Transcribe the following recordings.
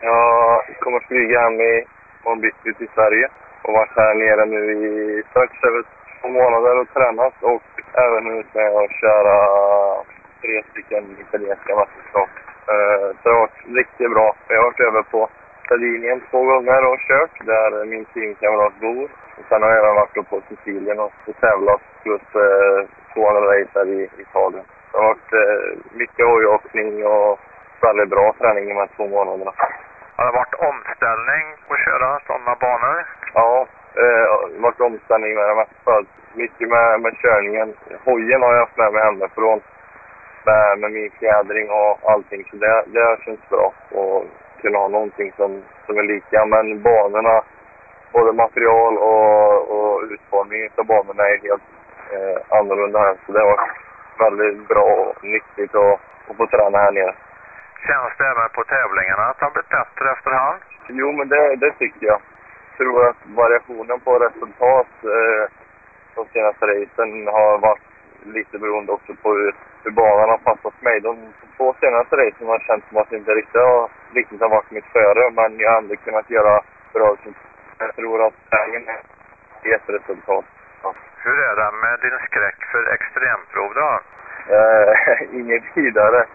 Jag kommer flyga hem i morgon bitti till Sverige och varit här nere nu i strax över 2 månader och tränat och även ut med att köra 3 stycken italienska mästerskap. Så det har varit riktigt bra. Jag har varit över på Sardinien 2 gånger och kört där min teamkamrat bor. Och sen har jag även varit på Sicilien och tävlat plus 2 andra racer i Italien. Det har varit mycket hojåkning och väldigt bra träning i de här 2 månaderna. Har det varit omställning på att köra sådana banor? Ja, det har varit omställning med det mesta. Mycket med körningen. Hojen har jag haft med mig hemifrån med min fjädring och allting. Så det har känts bra att kunna ha någonting som är lika. Men banorna, både material och utformning av banorna är helt annorlunda här. Så det har varit väldigt bra och nyttigt att få träna här nere. Känns det även på tävlingarna att det har blivit bättre efterhand? Jo, men det tycker jag. Jag tror att variationen på resultat de senaste racen har varit lite beroende också på hur banan har passat mig. De 2 senaste racen har känt som att det inte riktigt har varit mitt före, men jag har ändå kunnat göra bra. Jag tror att vägen är ett resultat. Ja. Hur är det med din skräck för extremprov då? Inget vidare.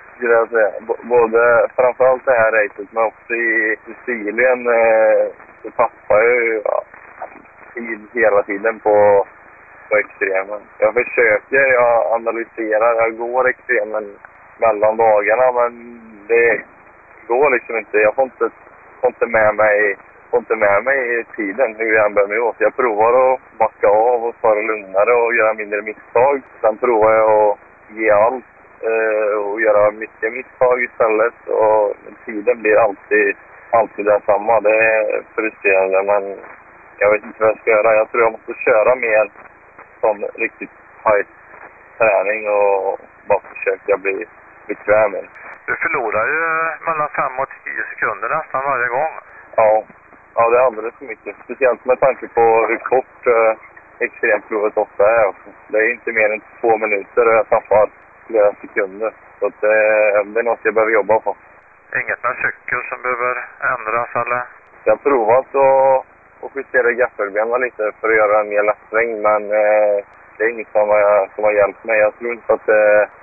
Både framförallt det här racet, men också i Sicilien så tappar jag ju tid hela tiden på extremen. Jag försöker, jag analyserar, jag går extremen mellan dagarna, men det går liksom inte. Jag får inte med mig tiden hur jag än bär mig åt. Jag provar att backa av och ta det lugnare och göra mindre misstag. Sen provar jag att ge allt och göra mycket misstag istället. Och tiden blir alltid detsamma. Det är frustrerande, men jag vet inte vad jag ska göra. Jag tror jag måste köra mer som riktigt tight träning och bara försöka bli bekväm. Du förlorar ju mellan 5 och 10 sekunder nästan varje gång. Ja, det är alldeles för mycket. Speciellt med tanke på hur kort extremprovet ofta är. Det är inte mer än 2 minuter och jag tappar flera sekunder. Så att det är något jag behöver jobba på. Inget med cykel som behöver ändras eller? Jag har provat att justera gaffelbenen lite för att göra en mer lättväng, men det är inget som har hjälpt mig. Jag tror inte att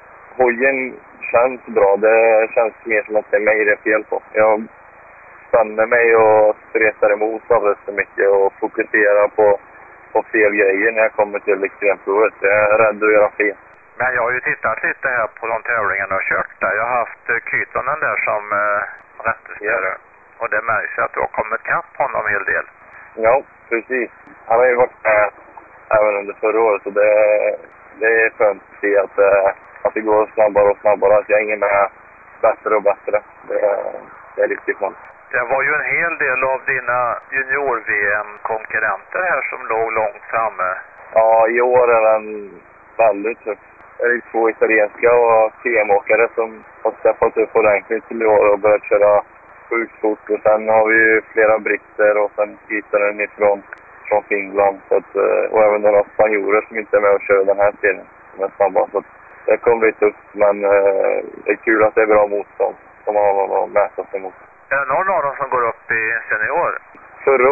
hojen känns bra. Det känns mer som att det är mig det är fel på. Jag spänner mig och stretar emot alldeles för mycket och fokuserar på fel grejer när jag kommer till extremprovet. Jag är rädd att göra fel. Men jag har ju tittat lite här på de tävlingarna och kört där. Jag har haft Kytonen där som rättesnöre. Och det märks att du har kommit kapp honom en hel del. Ja, precis. Han har ju varit med även under förra året och det är skönt att se att det går snabbare och snabbare. Att jag hänger med bättre och bättre. Det är riktigt skönt. Det var ju en hel del av dina junior-VM-konkurrenter här som låg långt framme. Ja, i år är den väldigt tuff. Det är 2 italienska och TM-åkare som har steppat upp ordentligt till i år och börjat köra sjukt fort. Och sen har vi ju flera britter och sen Kytonen ifrån Finland. Så att, och även några spanjorer som inte är med och kör den här serien. Som är snabba. Så att det kommer bli tufft, men det är kul att det är bra motstånd som har någon att mäta sig mot. Är det någon av dem som går upp i senior? Förra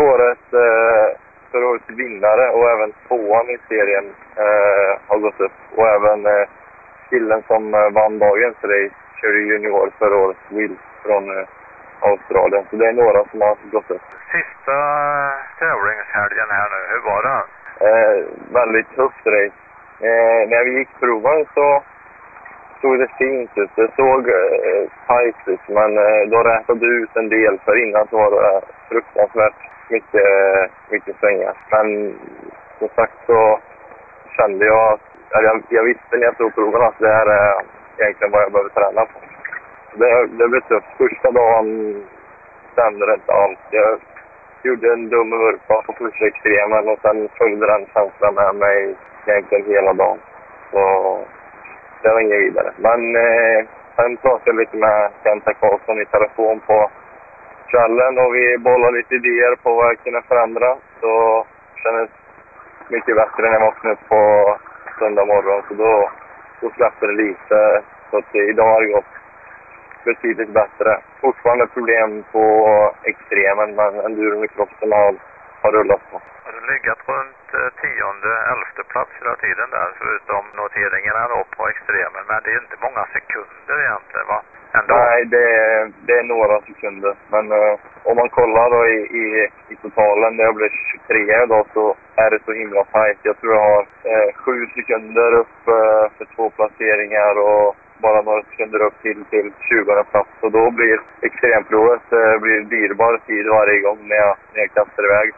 årets vinnare och även 2:an i serien har gått upp. Och även killen som vann dagens race körde junior förra året, Will från Australien. Så det är några som har gått upp. Sista tävlingshelgen här nu, hur var det? Väldigt tufft race. När vi gick proven så såg det fint ut. Det såg tajt ut, men då rätade ut en del, för innan så var det fruktansvärt mycket svängar. Men som sagt så kände jag jag visste när jag såg proven att det här är egentligen vad jag behöver träna på. Det blev tufft. Första dagen stämde det inte alls. Jag gjorde en dum vurpa på första extremen och sen följde den känslan med mig egentligen hela dagen. Så det var inget vidare. Men sen pratade jag lite med Kenta Karlsson i telefon på kvällen och vi bollade lite idéer på vad jag kunde förändra. Så det kändes mycket bättre när jag vaknade upp på söndag morgon. Så då släppte det lite. Så att idag har det gått betydligt bättre. Fortfarande problem på extremen, men enduron i crossen har rullat på. Har du legat runt 10:e, 11:e plats hela tiden där, förutom noteringarna då på extremen, men det är inte många sekunder egentligen, va? Ändå. Nej, det är några sekunder. Men om man kollar då i totalen, där jag blev 23 idag, så är det så himla tajt. Jag tror jag har 7 sekunder upp för 2 placeringar och bara några sekunder upp till 20:e plats. Och då blir extremprovet blir dyrbar tid varje gång när jag kastar iväg.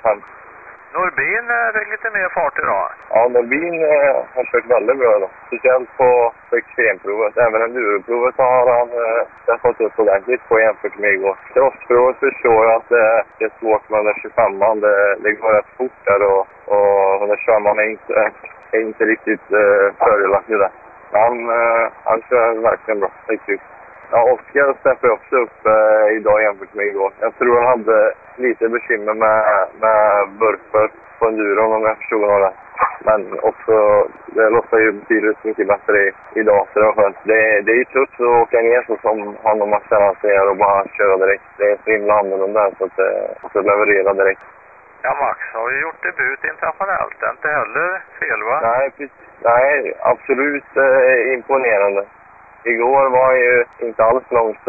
Norbin fick lite mer fart idag. Ja, Norbin har kört väldigt bra då. Speciellt på extremprovet. Även enduroprovet har han fått upp ordentligt på jämfört med igår. Crossprovet förstår jag att det är svårt med den 25an. Det går rätt fort där och den där 25an är inte riktigt fördelaktig där. Han kör verkligen bra. Det är kul. Ja, Oskar steppade också upp idag jämfört med igår. Jag tror han hade lite bekymmer med burper på enduron om jag förstod honom. Men också, det låter ju betydligt mycket bättre idag, så det var skönt. Det är ju tufft att åka ner så som honom att känna sig och bara köra direkt. Det är så himla annorlunda så att leverera direkt. Ja, Max har ju gjort debut internationellt. Det är inte heller fel, va? Nej, absolut imponerande. Igår var jag ju inte alls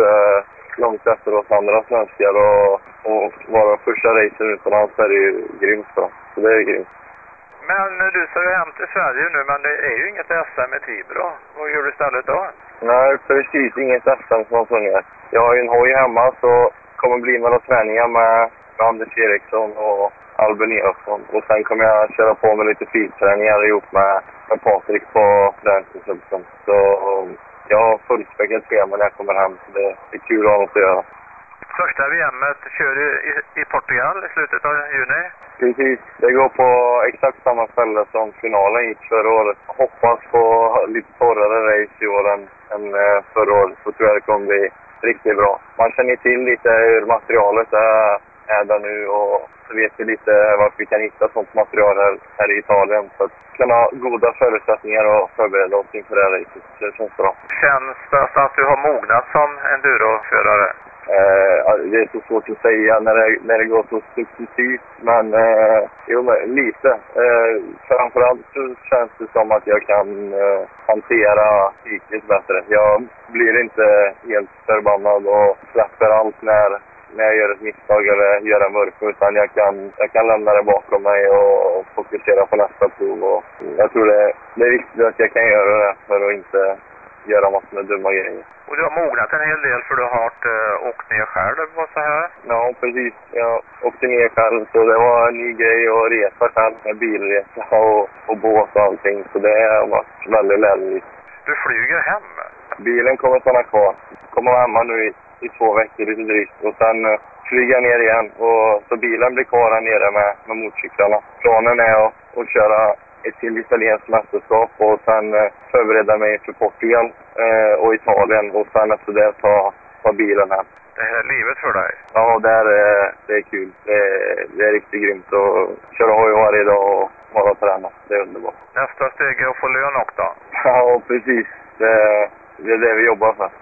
långt efter oss andra svenskar och vara första racen utomlands är det ju grymt bra. Så det är grymt. Men du ska ju hem till Sverige nu, men det är ju inget SM i Tibro. Vad gör du istället då? Nej, precis. Inget SM som har funnits. Jag har ju en hoj hemma så kommer bli några träningar med Anders Eriksson och Albin Eriksson. Och sen kommer jag köra på med lite filträningar ihop med Patrik på Länsstyrelsen. Så jag har fullspäckat schema när jag kommer hem, så det är kul att ha något att göra. Första VM:et kör du i Portugal i slutet av juni? Precis, det går på exakt samma ställe som finalen gick förra året. Jag hoppas på lite torrare race i år än förra året, så tror jag det kommer bli riktigt bra. Man känner till lite hur materialet är där nu och så vet vi lite varför vi kan hitta sånt material här i Italien. Så att vi kan ha goda förutsättningar och förbereda oss inför det här racet. Det känns bra. Känns det att du har mognat som enduroförare? Det är så svårt att säga när det går så successivt, men lite. Framförallt så känns det som att jag kan hantera psykiskt bättre. Jag blir inte helt förbannad och släpper allt när jag gör ett misstag eller gör en mörk, utan jag kan lämna det bakom mig och fokusera på nästa prov. Och jag tror det är viktigt att jag kan göra det för att inte göra massor med dumma grejer. Och du har mognat en hel del för du har åkt ner själv och så här? Ja, precis. Jag åkte ner själv, så det var en ny grej att resa själv med bilresa och båt och allting. Så det har varit väldigt lärorikt. Du flyger hem? Bilen kommer stanna kvar. Kommer vara hemma nu i 2 veckor lite drygt. Och sen flyger jag ner igen. Och så bilen blir kvar här nere med motorcyklarna. Planen är att köra ett till italienskt mästerskap och sen förbereda mig för Portugal och Italien och sen efter det ta bilen här. Det här är livet för dig? Ja, det är kul. Det är riktigt grymt att köra hoj varje dag och vara träna. Det är underbart. Nästa steg är att få lön också? Ja, precis. Det är det vi jobbar för.